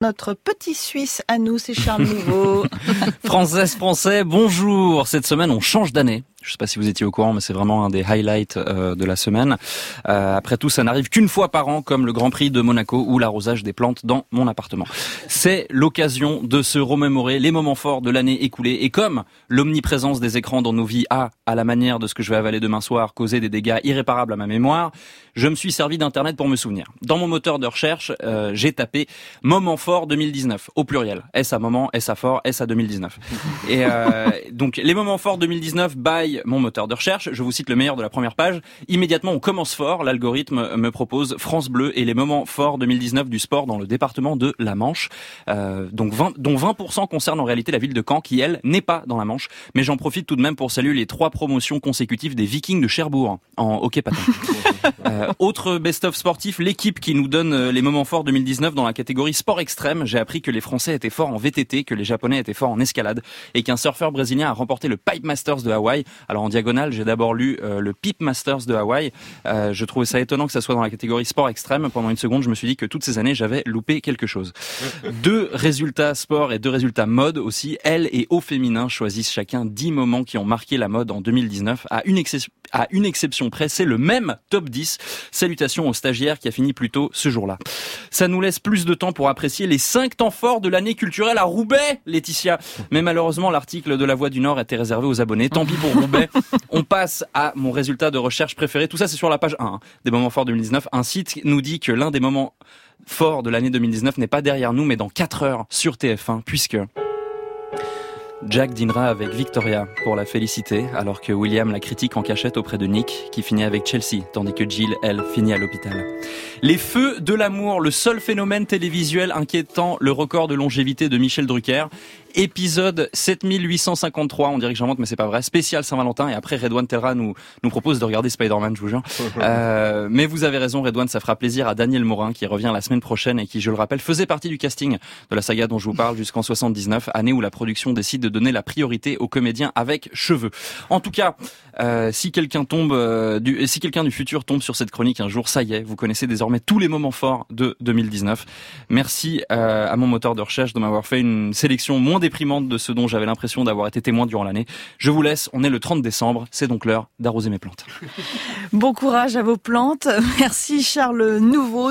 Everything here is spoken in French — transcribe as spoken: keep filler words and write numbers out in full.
Notre petit Suisse à nous, c'est Charles Nouveau. Française, Français, bonjour. Cette semaine, on change d'année. Je ne sais pas si vous étiez au courant, mais c'est vraiment un des highlights euh, de la semaine. Euh, après tout, ça n'arrive qu'une fois par an, comme le Grand Prix de Monaco ou l'arrosage des plantes dans mon appartement. C'est l'occasion de se remémorer les moments forts de l'année écoulée. Et comme l'omniprésence des écrans dans nos vies a, à la manière de ce que je vais avaler demain soir, causé des dégâts irréparables à ma mémoire, je me suis servi d'Internet pour me souvenir. Dans mon moteur de recherche, euh, j'ai tapé « Moment fort deux mille dix-neuf » au pluriel. Est-ce à moment, est-ce à fort, est-ce à deux mille dix-neuf. Et euh, donc, les moments forts deux mille dix-neuf by mon moteur de recherche. Je vous cite le meilleur de la première page. Immédiatement, on commence fort. L'algorithme me propose France Bleu et les moments forts deux mille dix-neuf du sport dans le département de la Manche. Euh, donc vingt, dont vingt pour cent concernent en réalité la ville de Caen, qui elle n'est pas dans la Manche. Mais j'en profite tout de même pour saluer les trois promotions consécutives des Vikings de Cherbourg en hockey patin. Euh, autre best-of sportif, l'équipe qui nous donne les moments forts deux mille dix-neuf dans la catégorie sport extrême. J'ai appris que les Français étaient forts en V T T, que les Japonais étaient forts en escalade et qu'un surfeur brésilien a remporté le Pipe Masters de Hawaï. Alors en diagonale, j'ai d'abord lu euh, le Pipe Masters de Hawaï. Euh, je trouvais ça étonnant que ça soit dans la catégorie sport extrême. Pendant une seconde, je me suis dit que toutes ces années, j'avais loupé quelque chose. Deux résultats sport et deux résultats mode aussi. Elle et au féminin choisissent chacun dix moments qui ont marqué la mode en deux mille dix-neuf. À une exception, à une exception près, c'est le même top dix. Salutations aux stagiaires qui a fini plus tôt ce jour-là. Ça nous laisse plus de temps pour apprécier les cinq temps forts de l'année culturelle à Roubaix, Laetitia. Mais malheureusement, l'article de La Voix du Nord était réservé aux abonnés. Tant pis pour Roubaix. On passe à mon résultat de recherche préféré. Tout ça, c'est sur la page un hein, des moments forts deux mille dix-neuf. Un site nous dit que l'un des moments forts de l'année deux mille dix-neuf n'est pas derrière nous, mais dans quatre heures sur T F un, puisque Jack dînera avec Victoria pour la féliciter, alors que William la critique en cachette auprès de Nick, qui finit avec Chelsea, tandis que Jill, elle, finit à l'hôpital. Les feux de l'amour, le seul phénomène télévisuel inquiétant le record de longévité de Michel Drucker. Épisode sept mille huit cent cinquante-trois, on dirait que j'invente mais c'est pas vrai, spécial Saint-Valentin, et après Redouane Tellra nous, nous propose de regarder Spider-Man, je vous jure. Euh, mais vous avez raison Redouane, ça fera plaisir à Daniel Morin qui revient la semaine prochaine et qui, je le rappelle, faisait partie du casting de la saga dont je vous parle jusqu'en soixante-dix-neuf, année où la production décide de donner la priorité aux comédiens avec cheveux. En tout cas, euh, si quelqu'un tombe, euh, du, si quelqu'un du futur tombe sur cette chronique un jour, ça y est, vous connaissez désormais tous les moments forts de deux mille dix-neuf. Merci euh, à mon moteur de recherche de m'avoir fait une sélection moins déprimante de ce dont j'avais l'impression d'avoir été témoin durant l'année. Je vous laisse, on est le trente décembre, c'est donc l'heure d'arroser mes plantes. Bon courage à vos plantes. Merci Charles Nouveau.